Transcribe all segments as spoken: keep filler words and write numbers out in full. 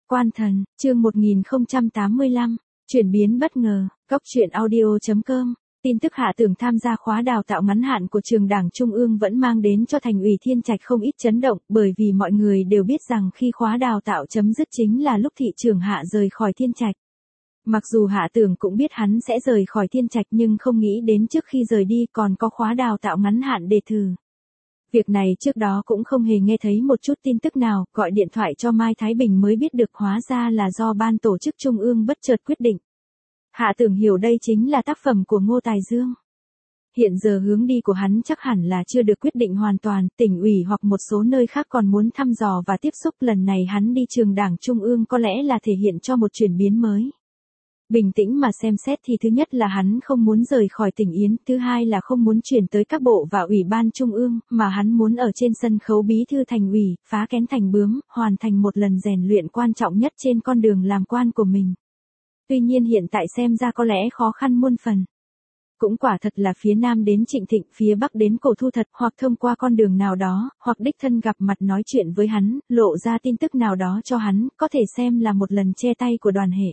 Quan thần, chương một nghìn không trăm tám mươi lăm, chuyển biến bất ngờ, góc truyện audio chấm com. Tin tức Hạ Tường tham gia khóa đào tạo ngắn hạn của trường Đảng Trung ương vẫn mang đến cho Thành ủy Thiên Trạch không ít chấn động, bởi vì mọi người đều biết rằng khi khóa đào tạo chấm dứt chính là lúc thị trường Hạ rời khỏi Thiên Trạch. Mặc dù Hạ Tường cũng biết hắn sẽ rời khỏi Thiên Trạch nhưng không nghĩ đến trước khi rời đi còn có khóa đào tạo ngắn hạn để thử. Việc này trước đó cũng không hề nghe thấy một chút tin tức nào, gọi điện thoại cho Mai Thái Bình mới biết được hóa ra là do ban tổ chức Trung ương bất chợt quyết định. Hạ Tường hiểu đây chính là tác phẩm của Ngô Tài Dương. Hiện giờ hướng đi của hắn chắc hẳn là chưa được quyết định hoàn toàn, tỉnh ủy hoặc một số nơi khác còn muốn thăm dò và tiếp xúc, lần này hắn đi trường Đảng Trung ương có lẽ là thể hiện cho một chuyển biến mới. Bình tĩnh mà xem xét thì thứ nhất là hắn không muốn rời khỏi tỉnh Yến, thứ hai là không muốn chuyển tới các bộ và ủy ban trung ương, mà hắn muốn ở trên sân khấu bí thư thành ủy, phá kén thành bướm, hoàn thành một lần rèn luyện quan trọng nhất trên con đường làm quan của mình. Tuy nhiên hiện tại xem ra có lẽ khó khăn muôn phần. Cũng quả thật là phía Nam đến Trịnh Thịnh, phía Bắc đến Cổ Thu thật, hoặc thông qua con đường nào đó, hoặc đích thân gặp mặt nói chuyện với hắn, lộ ra tin tức nào đó cho hắn, có thể xem là một lần che tay của đoàn hệ.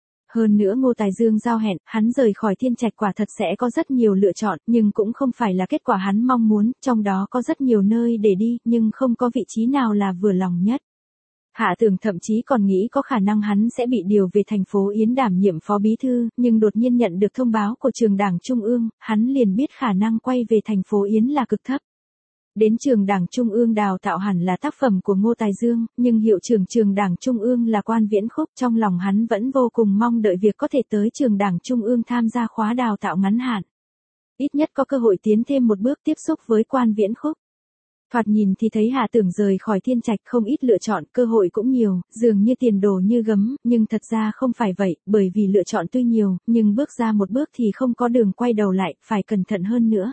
Hơn nữa Ngô Tài Dương giao hẹn, hắn rời khỏi Thiên Trạch quả thật sẽ có rất nhiều lựa chọn, nhưng cũng không phải là kết quả hắn mong muốn, trong đó có rất nhiều nơi để đi, nhưng không có vị trí nào là vừa lòng nhất. Hạ Tường thậm chí còn nghĩ có khả năng hắn sẽ bị điều về thành phố Yến đảm nhiệm phó bí thư, nhưng đột nhiên nhận được thông báo của trường Đảng Trung ương, hắn liền biết khả năng quay về thành phố Yến là cực thấp. Đến trường Đảng Trung ương đào tạo hẳn là tác phẩm của Ngô Tài Dương, nhưng hiệu trưởng trường Đảng Trung ương là Quan Viễn Khúc, trong lòng hắn vẫn vô cùng mong đợi việc có thể tới trường Đảng Trung ương tham gia khóa đào tạo ngắn hạn. Ít nhất có cơ hội tiến thêm một bước tiếp xúc với Quan Viễn Khúc. Thoạt nhìn thì thấy Hạ Tường rời khỏi Thiên Trạch không ít lựa chọn, cơ hội cũng nhiều, dường như tiền đồ như gấm, nhưng thật ra không phải vậy, bởi vì lựa chọn tuy nhiều, nhưng bước ra một bước thì không có đường quay đầu lại, phải cẩn thận hơn nữa.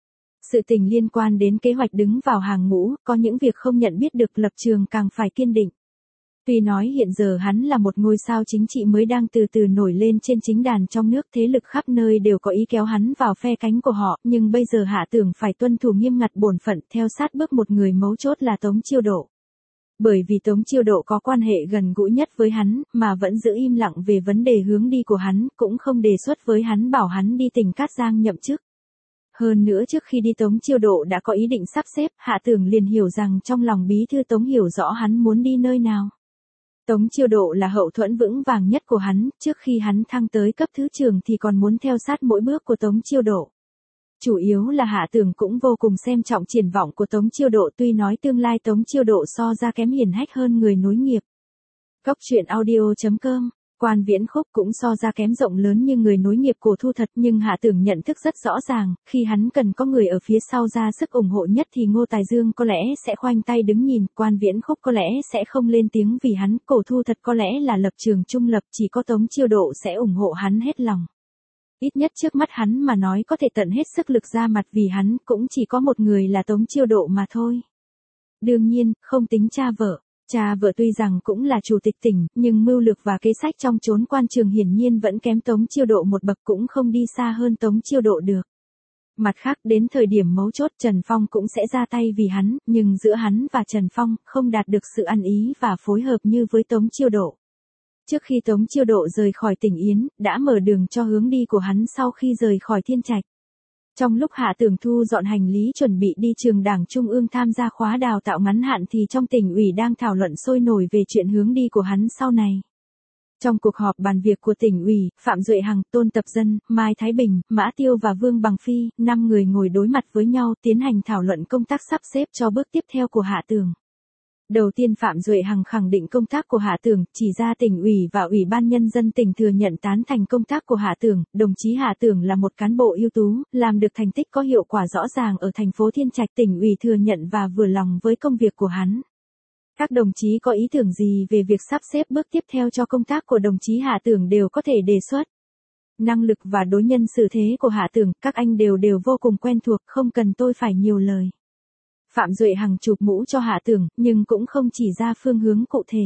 Sự tình liên quan đến kế hoạch đứng vào hàng ngũ, có những việc không nhận biết được, lập trường càng phải kiên định. Tuy nói hiện giờ hắn là một ngôi sao chính trị mới đang từ từ nổi lên trên chính đàn trong nước, thế lực khắp nơi đều có ý kéo hắn vào phe cánh của họ, nhưng bây giờ Hạ Tường phải tuân thủ nghiêm ngặt bổn phận, theo sát bước một người mấu chốt là Tống Chiêu Độ. Bởi vì Tống Chiêu Độ có quan hệ gần gũi nhất với hắn, mà vẫn giữ im lặng về vấn đề hướng đi của hắn, cũng không đề xuất với hắn bảo hắn đi tỉnh Cát Giang nhậm chức. Hơn nữa trước khi đi Tống Chiêu Độ đã có ý định sắp xếp, Hạ Tường liền hiểu rằng trong lòng bí thư Tống hiểu rõ hắn muốn đi nơi nào. Tống Chiêu Độ là hậu thuẫn vững vàng nhất của hắn, trước khi hắn thăng tới cấp thứ trưởng thì còn muốn theo sát mỗi bước của Tống Chiêu Độ. Chủ yếu là Hạ Tường cũng vô cùng xem trọng triển vọng của Tống Chiêu Độ, tuy nói tương lai Tống Chiêu Độ so ra kém hiển hách hơn người nối nghiệp. Góc truyện audio chấm com. Quan Viễn Khúc cũng so ra kém rộng lớn như người nối nghiệp Cổ Thu thật, nhưng Hạ Tường nhận thức rất rõ ràng, khi hắn cần có người ở phía sau ra sức ủng hộ nhất thì Ngô Tài Dương có lẽ sẽ khoanh tay đứng nhìn, Quan Viễn Khúc có lẽ sẽ không lên tiếng vì hắn, Cổ Thu thật có lẽ là lập trường trung lập, chỉ có Tống Chiêu Độ sẽ ủng hộ hắn hết lòng. Ít nhất trước mắt hắn mà nói có thể tận hết sức lực ra mặt vì hắn, cũng chỉ có một người là Tống Chiêu Độ mà thôi. Đương nhiên, không tính cha vợ. Cha vợ tuy rằng cũng là chủ tịch tỉnh, nhưng mưu lược và kế sách trong chốn quan trường hiển nhiên vẫn kém Tống Chiêu Độ một bậc, cũng không đi xa hơn Tống Chiêu Độ được. Mặt khác đến thời điểm mấu chốt Trần Phong cũng sẽ ra tay vì hắn, nhưng giữa hắn và Trần Phong không đạt được sự ăn ý và phối hợp như với Tống Chiêu Độ. Trước khi Tống Chiêu Độ rời khỏi tỉnh Yến, đã mở đường cho hướng đi của hắn sau khi rời khỏi Thiên Trạch. Trong lúc Hạ Tường thu dọn hành lý chuẩn bị đi trường Đảng Trung ương tham gia khóa đào tạo ngắn hạn thì trong tỉnh ủy đang thảo luận sôi nổi về chuyện hướng đi của hắn sau này. Trong cuộc họp bàn việc của tỉnh ủy, Phạm Duệ Hằng, Tôn Tập Dân, Mai Thái Bình, Mã Tiêu và Vương Bằng Phi, năm người ngồi đối mặt với nhau tiến hành thảo luận công tác sắp xếp cho bước tiếp theo của Hạ Tường. Đầu tiên Phạm Duệ Hằng khẳng định công tác của Hạ Tường, chỉ ra tỉnh ủy và ủy ban nhân dân tỉnh thừa nhận tán thành công tác của Hạ Tường, đồng chí Hạ Tường là một cán bộ ưu tú, làm được thành tích có hiệu quả rõ ràng ở thành phố Thiên Trạch, tỉnh ủy thừa nhận và vừa lòng với công việc của hắn. Các đồng chí có ý tưởng gì về việc sắp xếp bước tiếp theo cho công tác của đồng chí Hạ Tường đều có thể đề xuất. Năng lực và đối nhân xử thế của Hạ Tường, các anh đều đều vô cùng quen thuộc, không cần tôi phải nhiều lời. Phạm Duệ Hằng chụp mũ cho Hạ Tường, nhưng cũng không chỉ ra phương hướng cụ thể.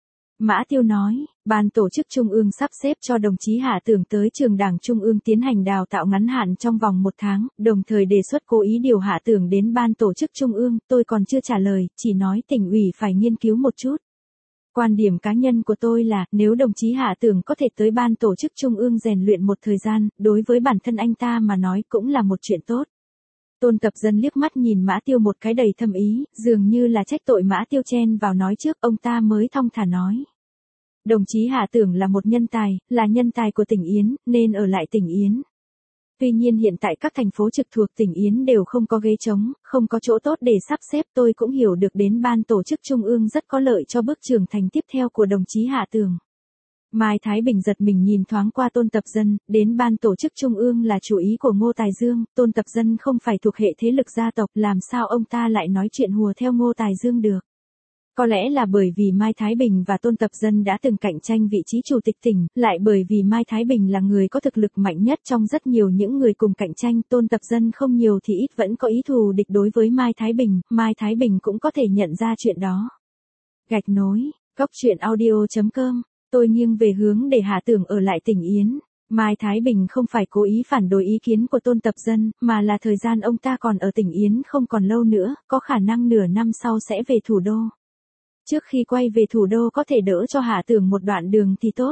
Mã Tiêu nói, ban tổ chức Trung ương sắp xếp cho đồng chí Hạ Tường tới trường Đảng Trung ương tiến hành đào tạo ngắn hạn trong vòng một tháng, đồng thời đề xuất cố ý điều Hạ Tường đến ban tổ chức Trung ương, tôi còn chưa trả lời, chỉ nói tỉnh ủy phải nghiên cứu một chút. Quan điểm cá nhân của tôi là, nếu đồng chí Hạ Tưởng có thể tới ban tổ chức trung ương rèn luyện một thời gian, đối với bản thân anh ta mà nói cũng là một chuyện tốt. Tôn Tập Dân liếc mắt nhìn Mã Tiêu một cái đầy thâm ý, dường như là trách tội Mã Tiêu chen vào nói trước, ông ta mới thong thả nói. Đồng chí Hạ Tưởng là một nhân tài, là nhân tài của tỉnh Yến, nên ở lại tỉnh Yến. Tuy nhiên hiện tại các thành phố trực thuộc tỉnh Yến đều không có ghế trống, không có chỗ tốt để sắp xếp, tôi cũng hiểu được đến ban tổ chức trung ương rất có lợi cho bước trưởng thành tiếp theo của đồng chí Hạ Tưởng. Mai Thái Bình giật mình nhìn thoáng qua Tôn Tập Dân, đến ban tổ chức trung ương là chủ ý của Ngô Tài Dương, Tôn Tập Dân không phải thuộc hệ thế lực gia tộc, làm sao ông ta lại nói chuyện hùa theo Ngô Tài Dương được. Có lẽ là bởi vì Mai Thái Bình và Tôn Tập Dân đã từng cạnh tranh vị trí chủ tịch tỉnh, lại bởi vì Mai Thái Bình là người có thực lực mạnh nhất trong rất nhiều những người cùng cạnh tranh, Tôn Tập Dân không nhiều thì ít vẫn có ý thù địch đối với Mai Thái Bình, Mai Thái Bình cũng có thể nhận ra chuyện đó. Gạch nối, góc truyện audio chấm com, tôi nghiêng về hướng để Hạ Tưởng ở lại tỉnh Yến. Mai Thái Bình không phải cố ý phản đối ý kiến của Tôn Tập Dân, mà là thời gian ông ta còn ở tỉnh Yến không còn lâu nữa, có khả năng nửa năm sau sẽ về thủ đô. Trước khi quay về thủ đô có thể đỡ cho Hạ Tưởng một đoạn đường thì tốt.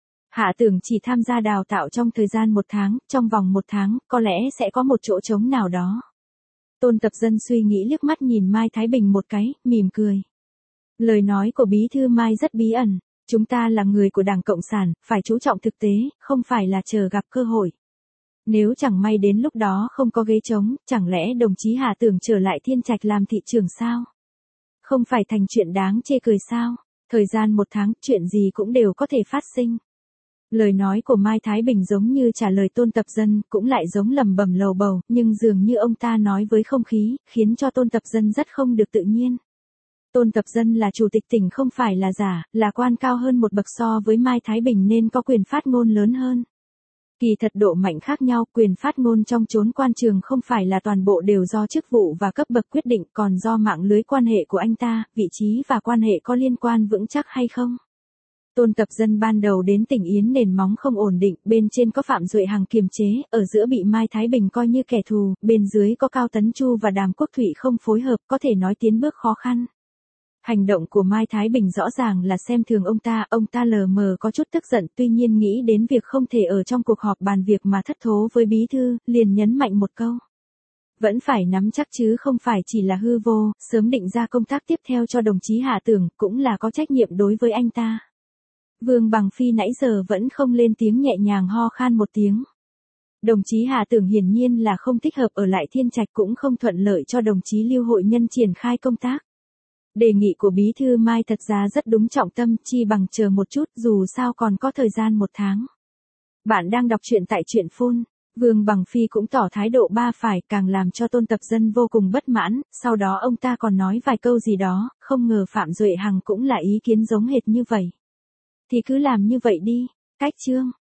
Hạ Tưởng chỉ tham gia đào tạo trong thời gian một tháng, trong vòng một tháng, có lẽ sẽ có một chỗ trống nào đó. Tôn Tập Dân suy nghĩ liếc mắt nhìn Mai Thái Bình một cái, mỉm cười. Lời nói của bí thư Mai rất bí ẩn, chúng ta là người của Đảng Cộng sản, phải chú trọng thực tế, không phải là chờ gặp cơ hội. Nếu chẳng may đến lúc đó không có ghế trống, chẳng lẽ đồng chí Hạ Tưởng trở lại Thiên Trạch làm thị trưởng sao? Không phải thành chuyện đáng chê cười sao? Thời gian một tháng, chuyện gì cũng đều có thể phát sinh. Lời nói của Mai Thái Bình giống như trả lời Tôn Tập Dân, cũng lại giống lầm bầm lầu bầu, nhưng dường như ông ta nói với không khí, khiến cho Tôn Tập Dân rất không được tự nhiên. Tôn Tập Dân là chủ tịch tỉnh không phải là giả, là quan cao hơn một bậc so với Mai Thái Bình nên có quyền phát ngôn lớn hơn. Kỳ thật độ mạnh khác nhau, quyền phát ngôn trong chốn quan trường không phải là toàn bộ đều do chức vụ và cấp bậc quyết định, còn do mạng lưới quan hệ của anh ta, vị trí và quan hệ có liên quan vững chắc hay không. Tôn Tập Dân ban đầu đến tỉnh Yến nền móng không ổn định, bên trên có Phạm Duệ Hằng kiềm chế, ở giữa bị Mai Thái Bình coi như kẻ thù, bên dưới có Cao Tấn Chu và Đàm Quốc Thụy không phối hợp, có thể nói tiến bước khó khăn. Hành động của Mai Thái Bình rõ ràng là xem thường ông ta, ông ta lờ mờ có chút tức giận, tuy nhiên nghĩ đến việc không thể ở trong cuộc họp bàn việc mà thất thố với bí thư, liền nhấn mạnh một câu. Vẫn phải nắm chắc chứ không phải chỉ là hư vô, sớm định ra công tác tiếp theo cho đồng chí Hạ Tưởng, cũng là có trách nhiệm đối với anh ta. Vương Bằng Phi nãy giờ vẫn không lên tiếng, nhẹ nhàng ho khan một tiếng. Đồng chí Hạ Tưởng hiển nhiên là không thích hợp ở lại Thiên Trạch, cũng không thuận lợi cho đồng chí Lưu Hội Nhân triển khai công tác. Đề nghị của bí thư Mai thật ra rất đúng trọng tâm, chi bằng chờ một chút, dù sao còn có thời gian một tháng. Bạn đang đọc truyện tại truyện phone. Vương Bằng Phi cũng tỏ thái độ ba phải, càng làm cho Tôn Tập Dân vô cùng bất mãn, sau đó ông ta còn nói vài câu gì đó, không ngờ Phạm Duệ Hằng cũng là ý kiến giống hệt như vậy. Thì cứ làm như vậy đi, cách chương.